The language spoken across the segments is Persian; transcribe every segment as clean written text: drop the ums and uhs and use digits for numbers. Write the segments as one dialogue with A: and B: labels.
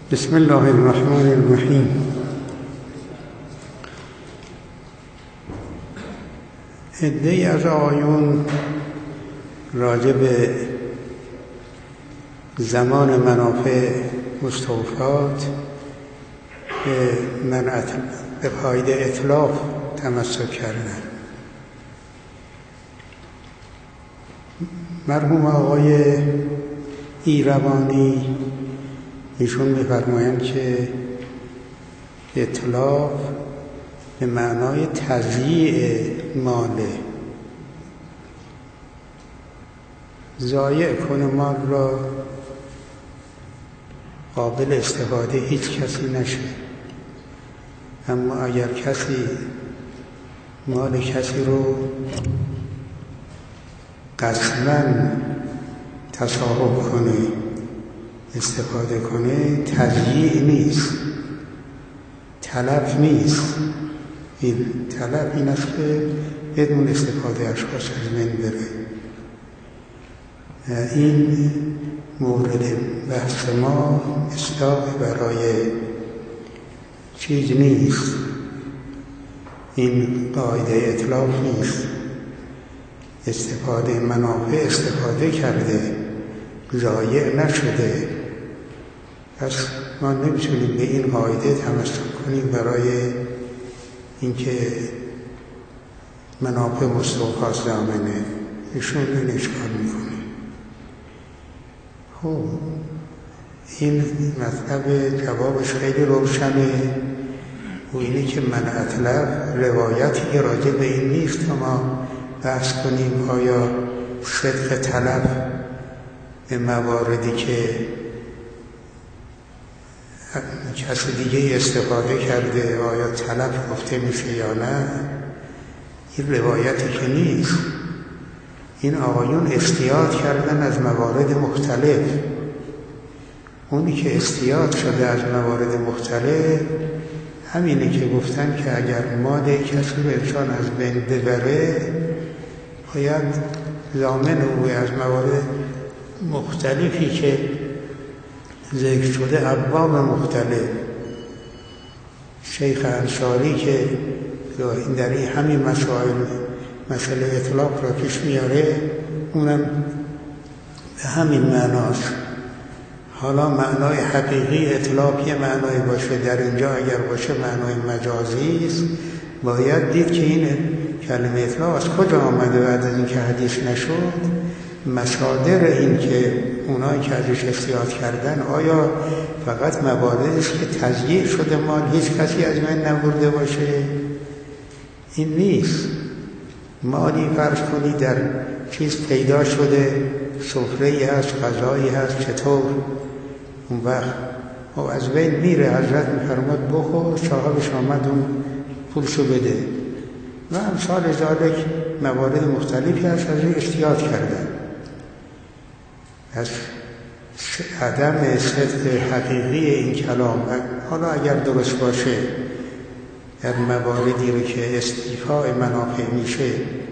A: بسم الله الرحمن الرحیم. عده‌ای از آقایون راجع به زمان منافع مستوفات به قاعده اتلاف تمسک کردند. مرحوم آقای ایروانی ایشون می‌فرمایند که اتلاف به معنای تضییع ماله، ضایع کنه مال را، قابل استفاده هیچ کسی نشه. اما اگر کسی مال کسی رو قصداً تصاحب کنه، استفاده کنه، تضییع نیست، تلف نیست. این تلف این است که بدون استفاده اشخاص از بین بره. این مورد بحث ما اصلاح برای چیز نیست، این قاعده اتلاف نیست. استفاده منافع استفاده کرده، ضایع نشده. پس ما نمیتونیم به این قاعده تمسک کنیم برای اینکه منافع مستوفات ضامنه. ایشون این اشکال میکنه. خب این مطلب جوابش خیلی روشنه و اینه که من اتلف روایتی که راجع به این نیست که ما بحث کنیم آیا صدق تلف به مواردی که کسی دیگه استفاده کرده آیا تلف گفته میشه یا نه. این روایتی که نیست. این آقایون استیاد کردن از موارد مختلف. اونی که استیاد شده از موارد مختلف همینه که گفتن که اگر مال کسی رو انسان از بین ببره باید ضامن او از موارد مختلفی که ذکر شده، ابواب مختلف. شیخ انصاری که در این همین مسئله اطلاق را پیش میاره، اونم به همین معناست. حالا معنای حقیقی اطلاق یه معنای باشه، در اینجا اگر باشه معنای مجازی است. باید دید که این کلمه اطلاق از کجا آمده بعد از اینکه حدیث نشد. مصادر این که اونایی که ازش استیاد کردن آیا فقط مواردی است که تضییع شده مال هیچ کسی از من نبرده باشه؟ این نیست. مالی فرض کنی در چیز پیدا شده، سفره‌ای هست، غذایی هست، چطور؟ اون وقت از بین میره، حضرت میفرماد بخور، صاحبش آمد اون پولشو بده و امثال ذالک موارد مختلفی هست از این استیاد کردن. پس عدم صدق حقیقی این کلام، حالا اگر درست باشه، در مواردی رو که استیفاء منافع میشه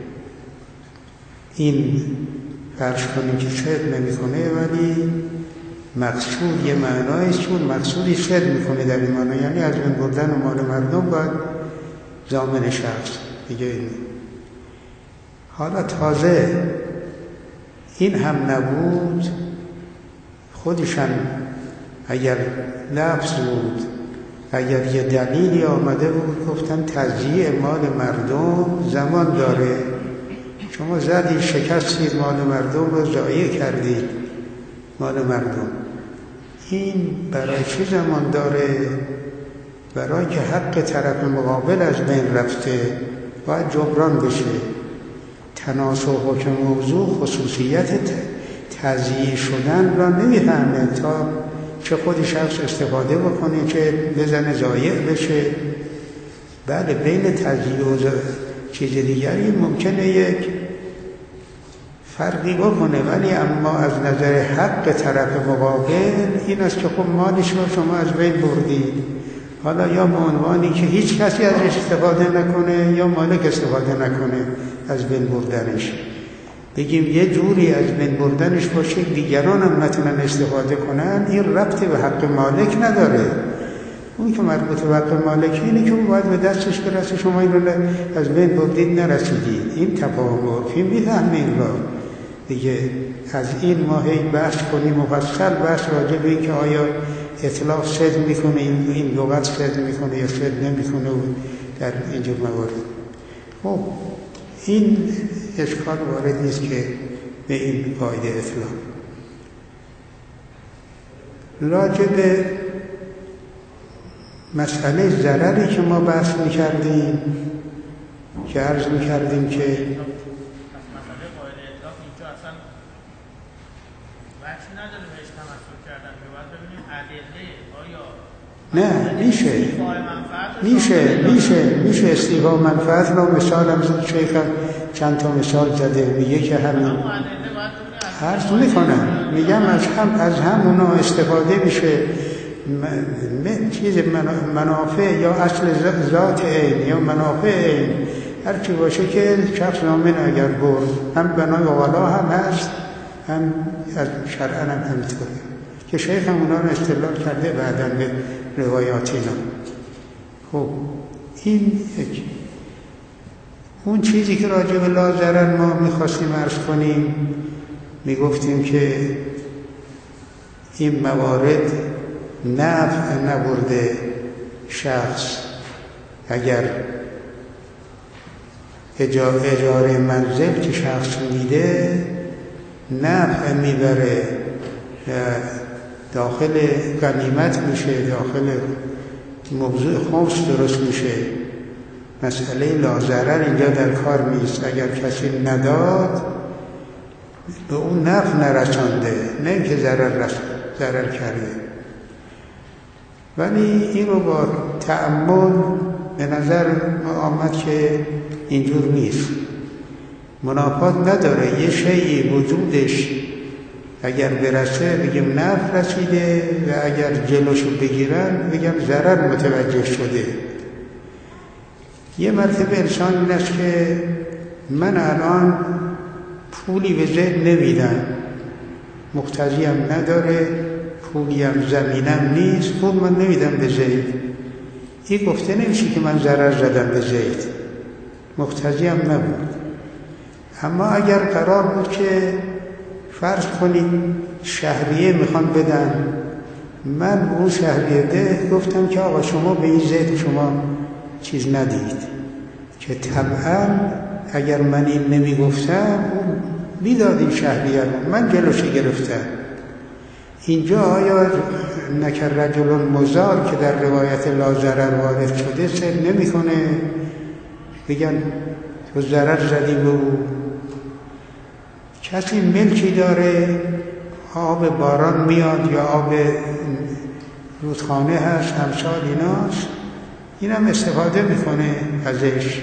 A: این فرض کنیم که صدق نمیکنه، ولی مقصود یه معنایست، چون مقصودی صدق میکنه در این معنی، یعنی از بین بردن مال مردم باید ضامن شخص دیگه. این حالا تازه این هم نبود، خودشان اگر لفظ بود، اگر یه دلیلی آمده بود گفتن تضییع مال مردم زمان داره، شما زدید شکستید مال مردم رو، ضایع کردید مال مردم. این برای چه زمان داره؟ برای که حق طرف مقابل از بین رفته باید جبران بشه. تناسخ حکم موضوع خصوصیت تضییع شدن را نمیفهمه تا چه خود شخص استفاده بکنه چه بزنه ضایع بشه. بله بین تضییع و چیز دیگری ممکنه یک فرقی بکنه، ولی اما از نظر حق طرف مقابل این است که خب مالش رو شما از بین بردید، حالا یا به عنوانی که هیچ کسی ازش استفاده نکنه یا مالک استفاده نکنه از بین بردنش. بگیم یه جوری از بین بردنش باشه دیگران هم نتونن استفاده کنن، این ربطی به حق مالک نداره. اون که مربوط به حق مالک اینه که اون باید به دستش برسه، شما این رو از بین بردید نرسیدید. این تفاهم عرفی میفهمین را دیگه. از این ما هی بحث کنیم مفصل بحث راجع به این که آیا اطلاق صدق میکنه، این لغت صدق میکنه یا صدق نمیکنه در اینجور موارد. خب این اشکال وارد نیست که به این قاعده اطلاق. راجع به مسئله ضرری که ما بحث میکردیم که عرض میکردیم که
B: مسئله قاعده اطلاق اینجا اصلا بحثی نداره بهش تمسک کردن، که باید ببینیم ادله آیا
A: میشه استیفا منفعت رو مثالم شیخ چند تا مثال زده، میگه که همین عرض میکنم، میگم از همونا استفاده میشه، چیز منافع یا اصل ذات عین یا منافع عین هر چی باشه که شخص نامن اگر برد، هم بنای اولا هم هست، هم از شرعا هم همینطوره که شیخ هم اونا رو استدلال کرده بعداً به روایات اینا. خب این یک. اون چیزی که راجع به لا ضرر ما میخواستیم عرض کنیم، میگفتیم که این موارد نفع نبرده شخص اگر اجاره منزل که شخص میده نفع میبره، داخل غنیمت میشه، داخل موضوع خمس درست میشه. مسئله لا ضرر اینجا در کار نیست. اگر کسی نداد به اون نفع نرسانده، نه اینکه ضرر کرده. ولی این رو با تأمل به نظر آمد که اینجور نیست، منافات نداره. یه شیئی وجودش اگر برسه بگیم نفع رسیده و اگر جلوشو بگیرن بگم ضرر متوجه شده. یه مرتبه انسان این است که من الان پولی به زید نمیدم، مقتضیم نداره، پولی هم زمینم نیست، پول من نمیدم به زید. این گفته نمیشه که من ضرر زدم به زید، مقتضیم نبود. اما اگر قرار بود که فرض کنید شهریه میخوان بدن، من اون شهریه ده گفتم که آقا شما به این زید شما چیز ندید، که طبعا اگر من این نمیگفتم میداد این شهریه رو، من جلوشی گرفتم. اینجا آیا نکر رجل مزار که در روایت لا ضرر وارد شده سر نمیکنه بگن تو ضرر زدی به او؟ کسی ملکی داره، آب باران میاد یا آب رودخانه هست، همسال ایناست، اینم استفاده میکنه ازش.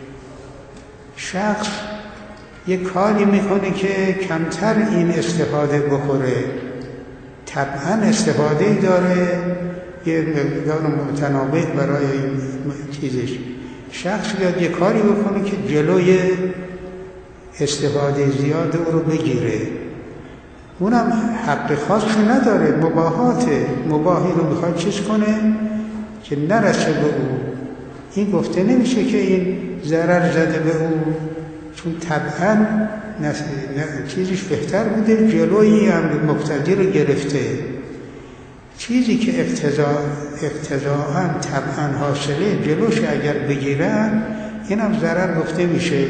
A: شخص یک کاری میکنه که کمتر این استفاده بخوره، طبعا استفاده داره، یه مقدار متناوب برای این چیزش. شخص بیاد یه کاری بکنه که جلوی استفاده زیاد او رو بگیره، اونم حق خاصی نداره، مباحاته، مباحی رو میخواد چیز کنه که نرسه به او. این گفته نمیشه که این ضرر زده به او، چون طبعا چیزش بهتر بوده، جلوی امر مقتضی رو گرفته. چیزی که اقتضاءً طبعا حاصله جلوش اگر بگیرن اینم ضرر گفته میشه.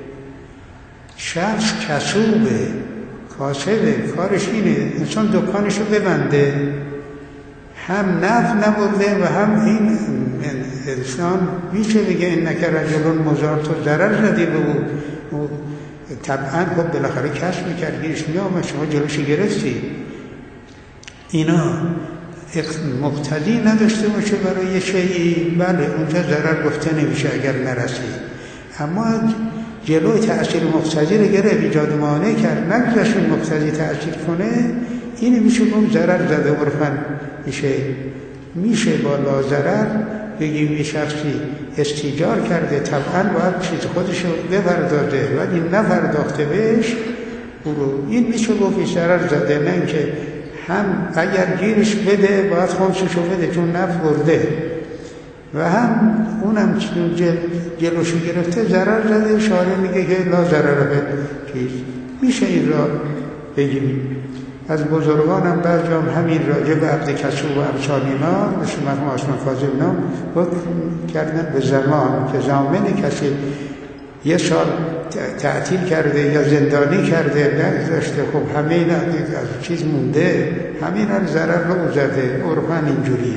A: شخص کسوبه، کاسبه، کارش اینه انسان دکانش رو ببنده، هم نفع نبرده و هم این انسان میشه بگه این نکر رجل مزار تو ضرر زدی به او. طبعا خب بالاخره کشف میکرد گیرش میامد، شما جلوشی گرفتی. اینا مقتضی نداشته باشه برای یه شیئی، بله اونجا ضرر گفته نمیشه اگر نرسید، اما جلوی تأثیر مقتضی رو گرفت، ایجاد مانع کرد، نگذاشت این مقتضی تأثیر کنه، این میشه گفت ضرر زده. عرفاً میشه با لا ضرر بگیم یه شخصی استیجار کرده، طبعا باید چیز خودش رو بپردازه، ولی نپرداخته بهش این میشه گفت ضرر زده، نه اینکه هم اگر گیرش بده باید خمسشو بده چون نفع برده و هم اونم جلوشو گرفته ضرر زده. شارع میگه که لا ضرر به چیز. میشه این را بگیم. از بزرگانم بعضی هم همین راجع به عبد کسو و امثال اینا مثل مرحوم عثمان فاضل اینا حکم کردن به زمان که زامن کسی یه سال تعطیل کرده یا زندانی کرده نگذاشته، خب همه اینا از چیز مونده، همین ها ضرر رو زده. عرفاً اینجوریه.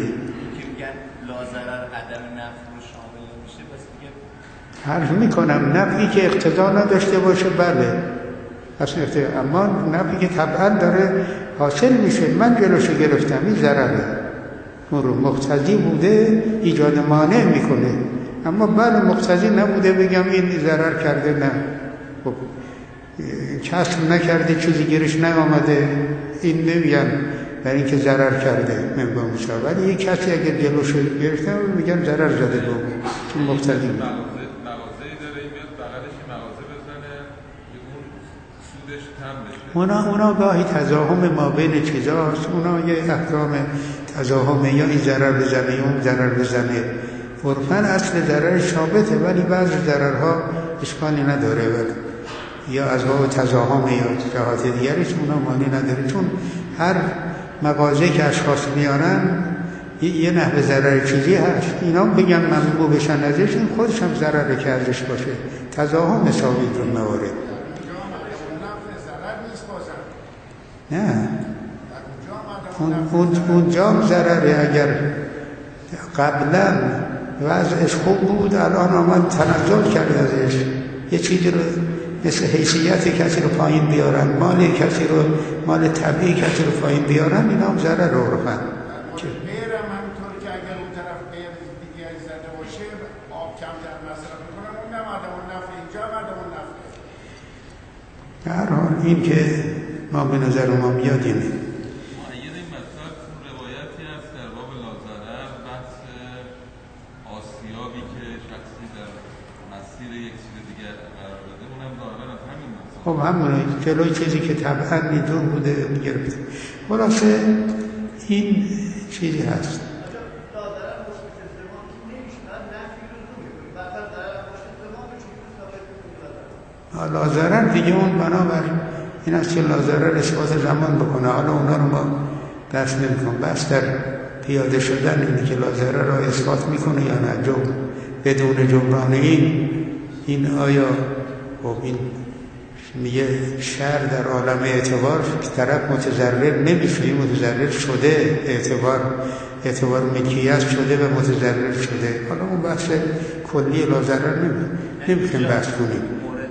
A: حرف میکنم نفعی که اقتضا نداشته باشه بله اصلا اما نفعی که طبعا داره حاصل میشه من جلوشو گرفتم این ضرره، اون رو مقتضی بوده ایجاد مانع میکنه، اما بله مقتضی نبوده بگم این ضرر کرده، نه خب کسب نکرده چیزی گیرش نیامده این نمیگن برای اینکه ضرر کرده منبع میشه، ولی یک کسی اگر جلوشو گرفته میگن ضرر زده بود چون مقتضی بود. اونا گاهی تضاهم ما بین چیزاست، اونا یه احکام تضاهم یا این ضرر بزنه یا اون ضرر بزنه. عرفاً اصل ضرر ثابته ولی بعضی ضررها اشکالی نداره یا از باب تضاهم یا جهات دیگرش اونا معنی نداره، چون هر مغازه که اشخاص میارن یه نحوه ضرر چیزی هست، اینا بگن ممنوع بشن ازش، این خودش هم ضرره که ازش باشه. تضاهم ثابت رو موارد نه اونجا هم ضرره. اگر قبلا وضعش خوب بود الان آمد تنزل کرد ازش، یه چیزی رو مثل حیثیت کسی رو پایین بیارن، مال کسی رو، مال طبیعی کسی رو پایین بیارن، اینا هم ضرر رو عرفن.
C: میرم همونطور که اگر اون طرف غیر دیگه زده باشه آب کمتر مصرف میکنن، اون هم عدم نفع، اینجا هم عدم نفع.
A: در حال این که ما به نظر ما میاد اینه.
D: معید این مطلب روایتی هست در باب لاضرر بحث آسیابی که شخصی در مسیر یک چیز دیگر قرار داده، اونم ظاهرا از همین مطلب.
A: خب همونه جلوی چیزی که طبعا اینجور بوده میگرفته. خلاصه این چیزی هست. لاضرر دیگه اون بنابر این است که لاضرر اثبات زمان بکنه. حالا اونا رو ما بحث نمی‌کنیم. بحث در پیاده شدن اینه که لاضرر را اثبات میکنه یا نه. بدون جبران این آیا خب این میگه شر در عالم اعتبار که طرف متضرر نمیشه، این متضرر شده، اعتبار ملکیت شده و متضرر شده. حالا اون بحث کلی لاضرر نمی‌خوایم بحث کنیم.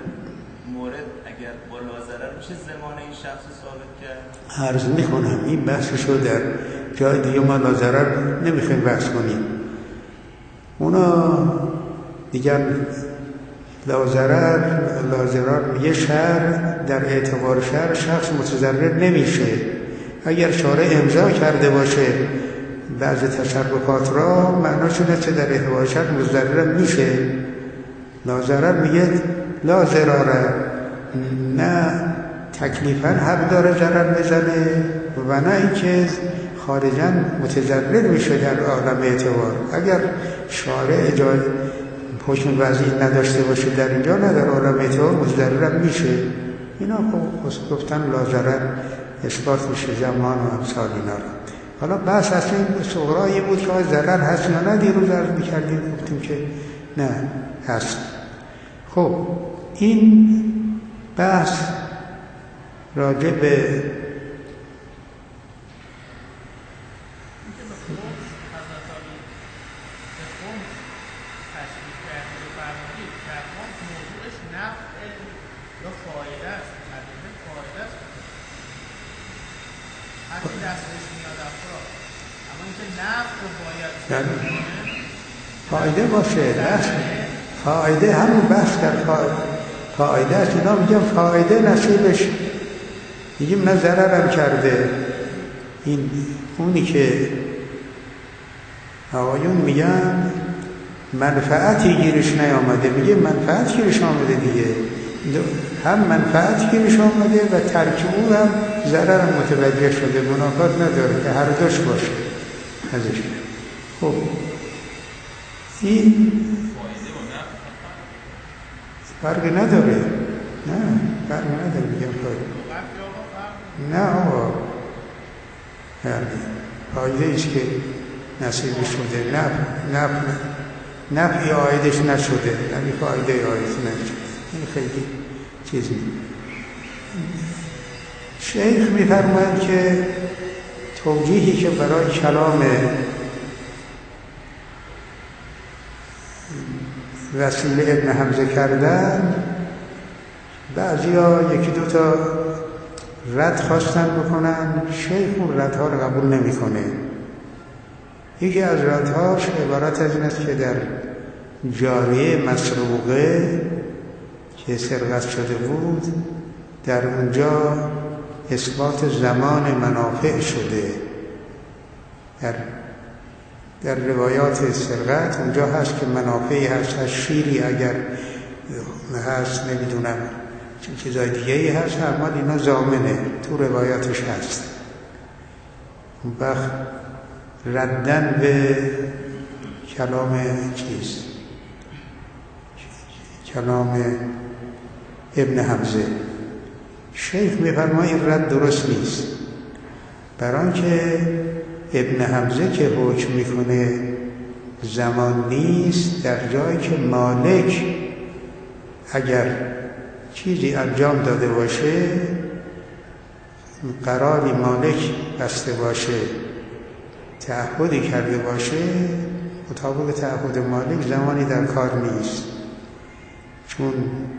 E: چه زمانه این شخص ثابت کرد؟
A: عرض میکنم این بحثشو در جای دیگه ما لاضرر نمیخوایم بحث کنیم. اونا دیگر لاضرر میگه شر در اعتبار شر شخص متضرر نمیشه. اگر شارع امضا کرده باشه بعض تصرفات را معناش اینه که در اعتبار شر متضرر میشه. لاضرر میگه لا ضرر، نه تکلیفاً حق داره ضرر بزنه و نه اینکه خارجاً متضرر میشه در عالم اعتبار. اگر شارع حکم وضعی نداشته باشه در اینجا، نه در عالم اعتبار متضرر میشه. اینا خب گفتن لاضرر اثبات میشه زمان و امثال اینا رو. حالا بحث اصلا این صغرایی بود که ضرر هست یا نه، دیروز عرض میکردیم گفتیم که نه هست. خب این بحث راجع به فایده باشه، فایده همون بحث در فایده است. اینا میگم فایده نصیبش، میگیم نه ضررم کرده. این اونی که آقایون میگن منفعتی گیرش نیامده، میگه منفعت گیرش آمده دیگه. هم منفعت گیرش آمده و ترک او هم ضرر متوجه شده، منافات نداره که هر دوش باشه ازش. خب این فرقی نداره، نه فرقی نداره، میگم نه آقا، فایده ایست که نصیب شده، نفعی آیدش نشده، یعنی فایده آیدش نشده، این خیلی چیزی. شیخ می‌فرماید که توجیهی که برای کلام وسیله ابن حمزه کردن، بعضیا یکی دو تا رد خواستن بکنن، شیخ اون ردها رو قبول نمی‌کنه. یکی از ردهاش عبارت از این است که در جاریه مسروقه که سرقت شده بود، در اونجا اثبات زمان منافع شده. در روایات سرقت اونجا هست که منافعی هست، از شیری اگر هست، نمیدونم چیزای دیگه ای هست، اما اینا ضامنه، تو روایاتش هست. اون وقت ردن به کلام کلام ابن حمزه، شیخ می‌فرماید این رد درست نیست، برای آنکه ابن حمزه که حکم میکنه زمان نیست، در جایی که مالک اگر چیزی انجام داده باشه، قراری مالک بسته باشه، تعهدی کرده باشه، مطابق تعهد مالک زمانی در کار نیست، چون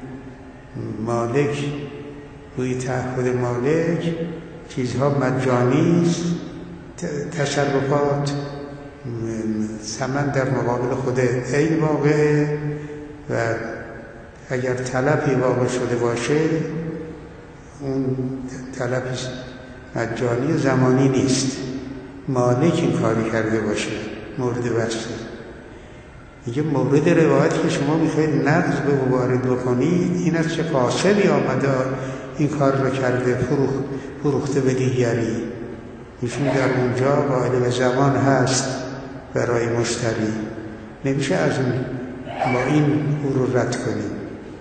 A: مالک روی تعهد مالک چیزها مجانی است، تصرفات ثمن در مقابل خود عین واقعه و اگر طلبی واقع شده باشه اون طلب مجانی و زمانی نیست، مالک این کاری کرده باشه مورد بسته. میگه مورد روایت که شما میخواید نقض به وارد بکنید این است که قاصدی آمده این کار رو کرده، فروخته به دیگری، ایشون در اونجا قائل به زمان هست برای مشتری، نمیشه از اون با این او رو رد کنیم.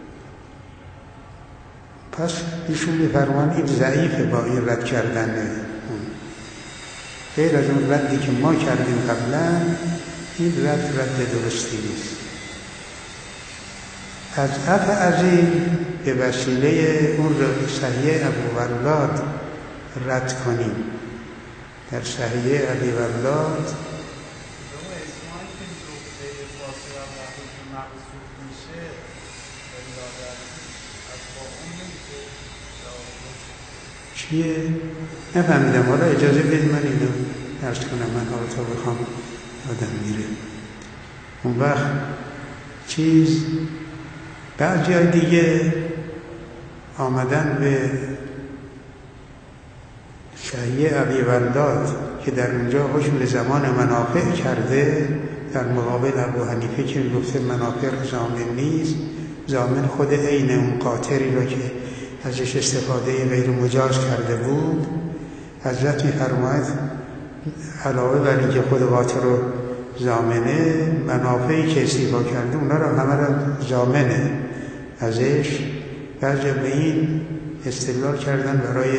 A: پس ایشون میفرمان این ضعیفه با این رد کردنه، غیر از اون ردی که ما کردیم قبلا، این رد درستی نیست. از از این به وسیله اون صحیح ابوالولاد رد کنیم. در صحیح ابوالولاد چیه؟ نفهمیدم، حالا اجازه بدید من اینو درست کنم، من حالا تا بخوام آدم میره. اون وقت بعضی های دیگه آمدن به صحیح ابوالولاد که در اونجا حکم زمان منافع کرده، در مقابل ابو حنیفه که میگفته منافع ضامن نیست، ضامن خود عین اون قاطری را که ازش استفاده غیر مجاز کرده بود. حضرت می‌فرماید علاوه بر اینکه خود قاطر رو ضامنه، منافعی که استیفا کرده اونا رو همه رو ضامنه ازش. بعضی به این استدلال کردن برای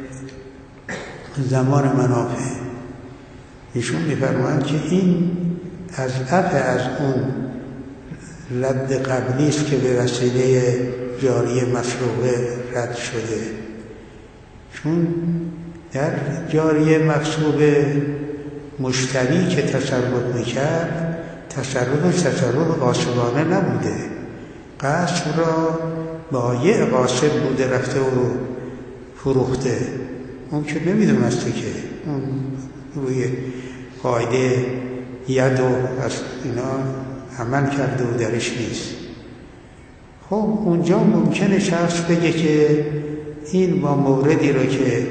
A: زمان منافع. ایشون می‌فرمایند که این از اون رد قبلی است که به وسیله جاریه مسروقه رد شده، چون در جاریه مسروقه مشتری که تصرف میکرد تصرف غاصبانه نبوده، قصد را بایع غاصب بوده رفته و رو فروخته، اون که نمیدونسته که اون روی قاعده ید و از اینا عمل کرده و درش نیست. خب اونجا ممکنه شخص بگه که این با موردی رو که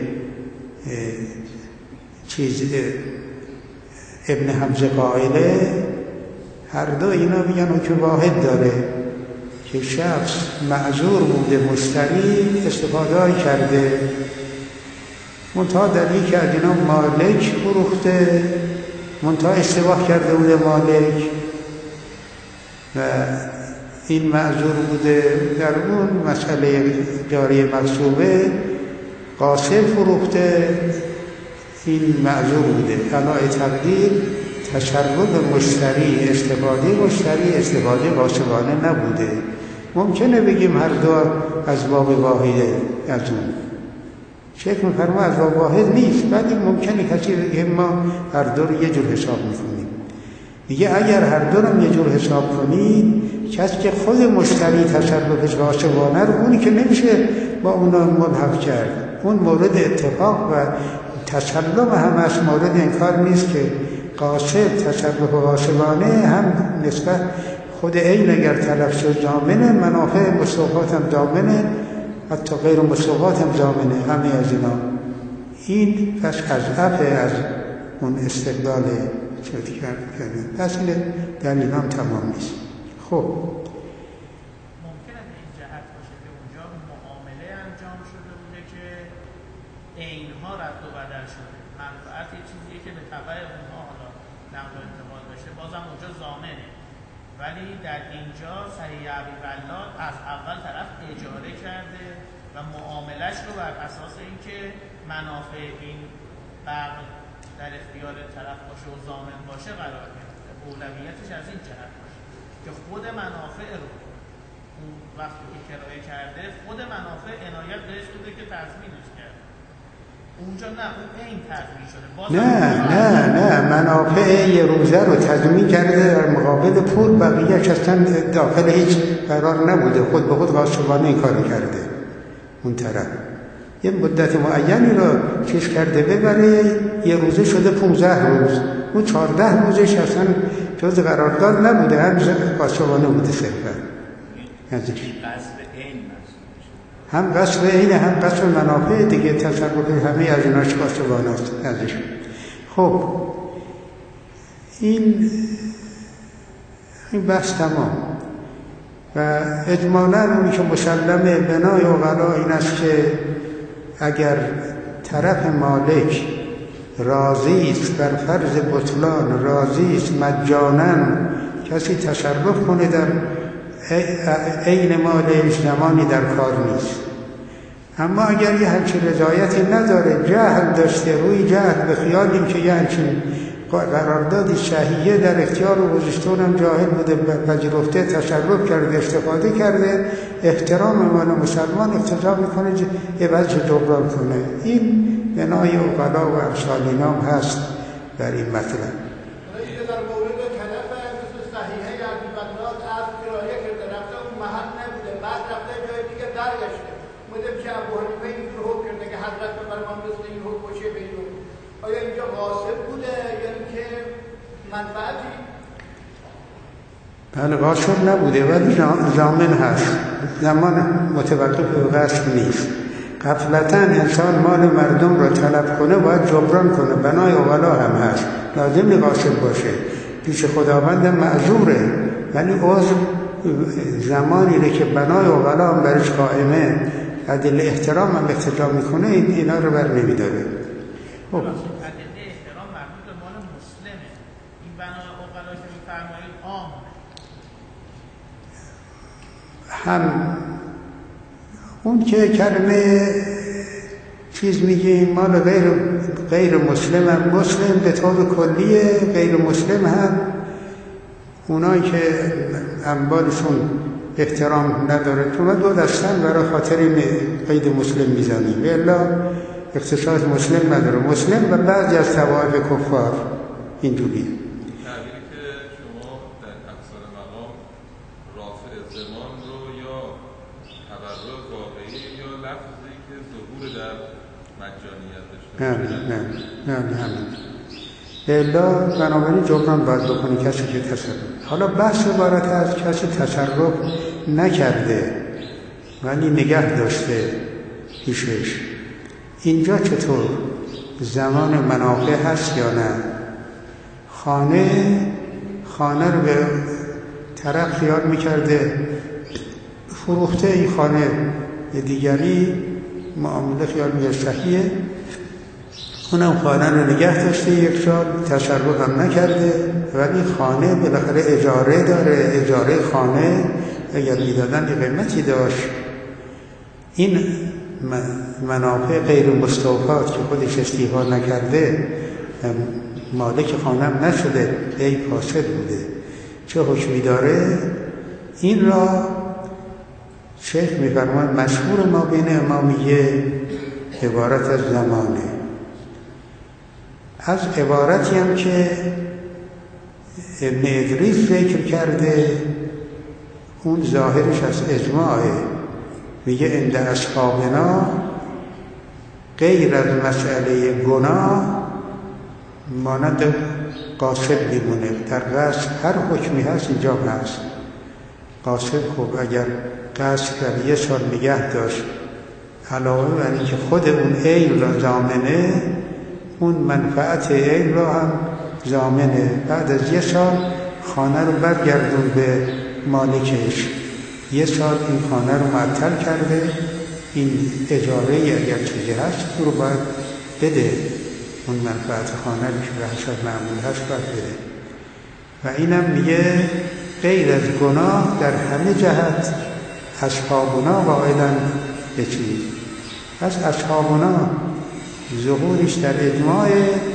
A: ابن حمزه قائله، هر دو اینا میگن که واحد داره، که شخص معذور بوده، مشتری استفاده کرده، منتها در یکی از اینا مالک فروخته، منتها اشتباه کرده بوده مالک و این معذور بوده. در اون مسئله جاری مغصوبه قاصر فروخته، این معذور بوده. علاء تقدیر تصرف مشتری، استفاده غاصبانه نبوده. ممکنه بگیم هر دو از باب واحده، از اون شیخ می‌فرما از باب واحد نیست، ولی ممکنه کسی بگه ما هر دو رو یه جور حساب می‌کنیم. دیگه اگر هر دو رو یه جور حساب کنید، کسی که خود مشتری تصرفش غاصبانه رو، اونی که نمیشه با اونا ملحق کرد، اون مورد اتفاق و تسلم هم از مورد انکار نیست که قاصد تصرف غاصبانه هم نسبت خود عین اگر تلف شد ضامنه، منافع مستوقات هم ضامنه، حتی غیر مستوقات هم ضامنه، همه از اینا. این پس از از اون استقلال چطور کردن پس دلیل هم تمام نیست. خب
B: ممکنه به این جهت باشه که اونجا معامله انجام شده بوده که عینها رد و بدل شده، منفعت یه چیزیه که به تبع اونها حالا نقل و انتقال بشه، بازم اونجا ضامنه. ولی در اینجا صحیح ابی‌بلا از اول طرف اجاره کرده و معاملش رو بر اساس اینکه منافع این بغل در اختیار طرف باشه و ضامن باشه قرار گرفته. اولویتش از این جهت باشه که خود منافع رو اون وقتی که کرایه کرده، خود منافع عنایت بهش بوده که تضمینش کرده. اونجا نه، اون این تضمین شده.
A: نه منافع یه روزه رو تضمین کرده در مقابل پول، بقیه‌اش اصلا داخل هیچ قرار نبوده، خود به خود غاصبانه این کار کرده. اون طرف یه مدت معینی رو چیز کرده ببره، یه روزه شده 15 روز، اون 14 روزش اصلا جز قرارداد نبوده، هم غاصبانه بوده صرفا. هم قصد عین هم قصد منافع دیگه، تصرف همه از ایناش غاصبانه است ازش. خب این بحث تمام و اجمالاً اونی که مسلمه بنای عقلا این است که اگر طرف مالک راضی است بر فرض بطلان، راضی است مجانا کسی تصرف کنه در عین مالش، زمانی در کار نیست. اما اگر یه همچین رضایتی نداره، جهل داشته، روی جهل به خیال این که یه همچین قراردادی صحیحه در اختیار و گذاشته، اونم جاهل بوده، پذیرفته، تصرف کرده، استفاده کرده، احترام من مسلمان اقتضا میکنه عوض جبران کنه. این بنای عقلا و امثال اینا هست در این مطلب.
C: در مورد طرف مثل صحیحه ابی‌بلا از کرایه کرده، رفته اون محل نبوده، بعد رفته جای دیگه برگشته، مدام که ابو حنیفه اینجور حکم کرده که حضرت به فرمان مثل این حکم باشه به این حکم. آیا اینجا غاصب بوده یا اینکه منفعتی؟
A: بله غاصب نبوده ولی ضامن هست، زمان متوقف به قصد نیست. غفلتاً انسان مال مردم را طلب کنه باید جبران کنه، بنای عقلا هم هست، لازم غاصب باشه، پیش خداوند معذوره، ولی عذر زمانی که بنای عقلا هم برش قائمه، عدل احترام هم اقتضا میکنه، اینا رو بر نمیداره.
B: خب ادله احترام مربوط به مال مسلمه، این بنای عقلا که میفرمایید عام
A: هم اون که کلمه چیز میگه مال غیر مسلم هم، مسلم به طور کلیه، غیر مسلم هم اونایی که اموالشون احترام نداره، چون دو دستن برای خاطر این قید مسلم میزنیم، الا اختصاص مسلم نداره، مسلم و بعضی از طوائف کفار اینجوریه.
D: تعبیری که شما در اکثر مقام رافع زمان رو یا تبرع واقعی یا لفظی که ظهور در مجانیت داشته
A: نه همین الا بنابراین جبران باید بکنی کسی که تصرف. حالا بحث عبارت از کسی تصرف نکرده ولی نگه داشته پیشش، اینجا چطور؟ زمان منافع هست یا نه؟ خانه رو به طرف خیال میکرده فروخته این خانه دیگری، معامله خیال میگه صحیحه، اونم خانه رو نگه داشته 1 سال، تصرف هم نکرده، ولی خانه بالاخره اجاره داره. اجاره خانه اگر میدادن یه قیمتی داشت. این منافع غیر مستوفات که خودش استیفا نکرده، مالک خانه هم نشده، ای فاسد بوده، چه حکمی داره؟ این را شیخ می‌فرماید مشهور ما بین امامیه عبارت از زمانه، از عبارتی هم که ابن ادریس ذکر کرده، اون ظاهرش از اجماعه، میگه عند اصحابنا غیر از مسئله گناه مانند قاصد میمونه. در قصد هر حکمی هست اینجا هست. قاصد خب اگر قصد کرد 1 سال نگه داشت، علاوه بر اینکه خود اون عین را ضامنه، اون منفعت عین را هم ضامنه. بعد از 1 سال خانه رو برگردون به مالکش. 1 سال این خانه رو معطل کرده، این اجاره اگر چیزی هست رو باید بده، اون منفعت خانه رو که به حسب معمول هست باید بده. و اینم میگه غیر از گناه در همه جهت اصحابنا قائلن به چیز. پس اصحابنا ظهورش در اجماع،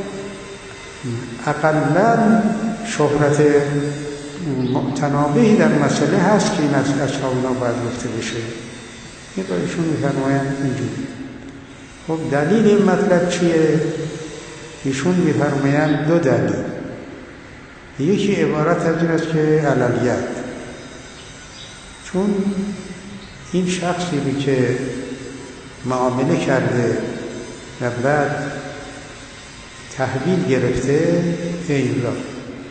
A: اقلاً شهرت متنابهی در مسئله هست که این از اصحابنا باید گفته بشه. این را ایشون می‌فرمایند اینجوری. خب دلیل این مطلب چیه؟ ایشون می‌فرمایند 2 دلیل. یکی عبارت از این است که عللیت، چون این شخصی که معامله کرده و بعد تحویل گرفته این را،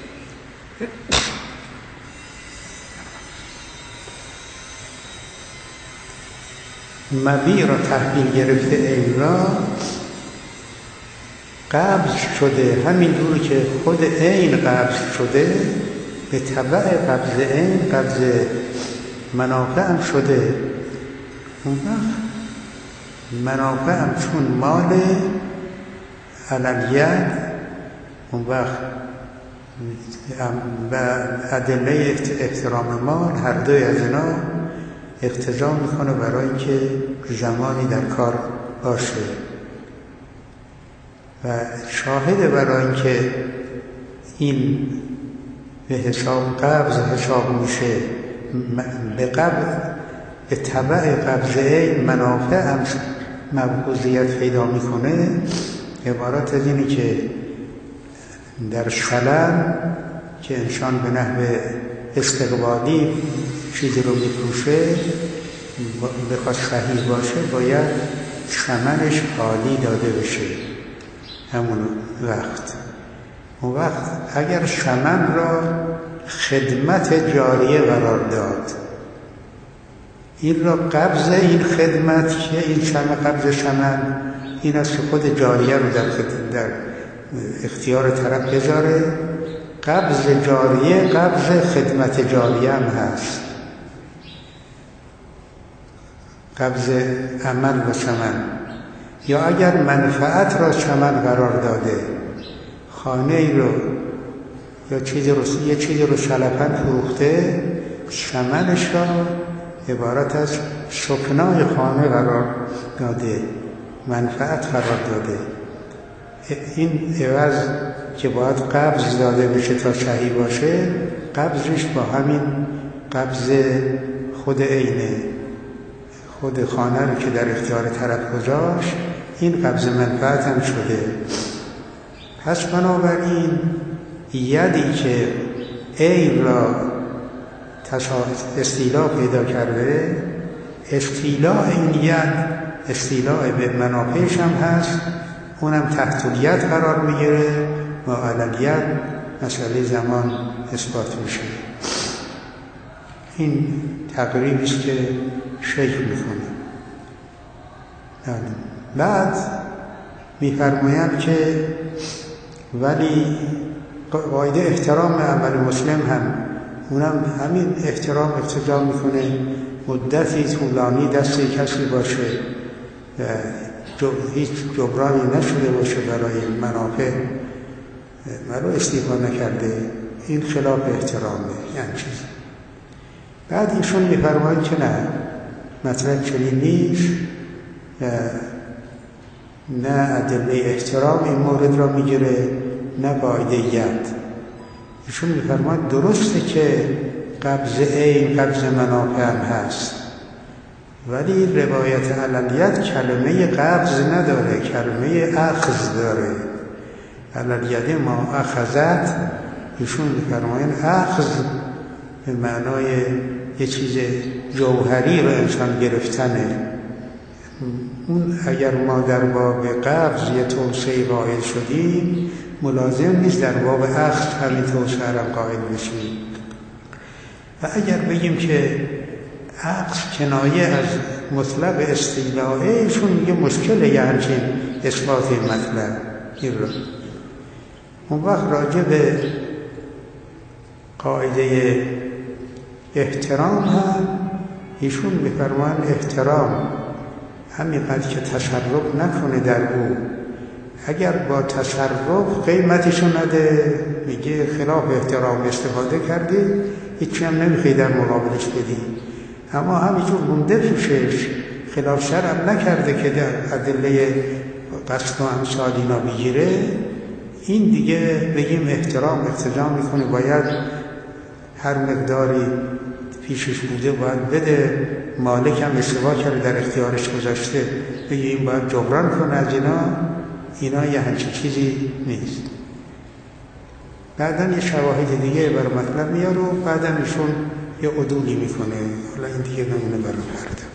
A: مبیع را تحویل گرفته، این را قبض شده، همین دور که خود عین قبض شده، به تبع قبض عین قبض منافع هم شده. اون وقت منافع هم چون مال عللیت، اون وقت به ادله احترام مال هر دوی از اینا اقتضا میکنه برای اینکه زمانی در کار باشه. و شاهد برای اینکه این به حساب قبض حساب میشه، به تبع قبض عین منافع هم مبعوضیت پیدا میکنه. عبارت از اینی که در سلم که انسان به نحو استقبالی چیزی رو میفروشه، بخواد صحیح باشه باید ثمنش حالی داده بشه همون وقت. اون وقت اگر ثمن را خدمت جاریه قرار داد، این را قبض این خدمت که این قبض ثمن این است که خود جاریه رو در اختیار طرف بذاره. قبض جاریه قبض خدمت جاریه هم هست، قبض عمل و ثمن. یا اگر منفعت را ثمن قرار داده، خانه ای رو یا یه چیزی رو شلپن فروخته، ثمنش را عبارت از سکنای خانه قرار داده، منفعت قرار داده. این عوض که باید قبض داده بشه تا صحیح باشه، قبضش با همین قبض خود عینه، خود خانه رو که در اختیار طرف گذاشت، این قبض منفعت هم شده. پس بنابراین یدی که عین را استیلاء پیدا کرده، استیلاء این ید استیلاء به منافعش هم هست، اونم تحت الید قرار میگیره و علالید مسئله زمان اثبات میشه. این تقریبی است که شیخ میکنه. بعد میفرمایم که ولی قاعده احترام عمل مسلم هم اونم همین احترام اقتضا میکنه مدتی طولانی دست کسی باشه هیچ جبرانی نشده باشه برای منافع ولو استیفا نکرده، این خلاف احترامه. یعنی چیزی بعد ایشون میفرماید که نه، مطلب چنین نیست، نه ادله احترام این مورد را میگیره نه قاعده ید. ایشون میفرماید درسته که قبض عین قبض منافع هم هست، ولی روایت علیت کلمه قبض نداره، کلمه اخذ داره. علیت ما اخذت، ایشون میفرماید اخذ به معنای یه چیز جوهری رو انسان گرفتنه. اون اگر ما در باب قبض یه توسعه قائل شدیم، ملازم نیست در باب اخذ همین توسعه را قائل بشیم. و اگر بگیم که اخذ کنایه از مطلق استیلاءه، ایشون میگه مشکله یه همچین اثبات مطلب این رو. اون وقت راجع به قاعده احترام هم ایشون میفرمان احترام همینقدر که تصرف نکنه در او، اگر با تصرف قیمتشو نده، میگه خلاف احترام استفاده کردی، هیچی هم نمیخوای در مقابلش بدی، اما همینجور مونده پیشش، خلاف شرع نکرده که در ادله قصد و امثال اینا بگیره، این دیگه بگیم احترام اقتضا میکنه باید هر مقداری پیشش بوده باید بده، مالک هم اشتباه کرده در اختیارش گذاشته، بگه این باید جبران کنه از اینا یه همچین چیزی نیست. بعدم یه شواهد دیگه برای مطلب میاره و بعدم ایشون یه عدولی میکنه. حالا این دیگه نمونه برای فردا.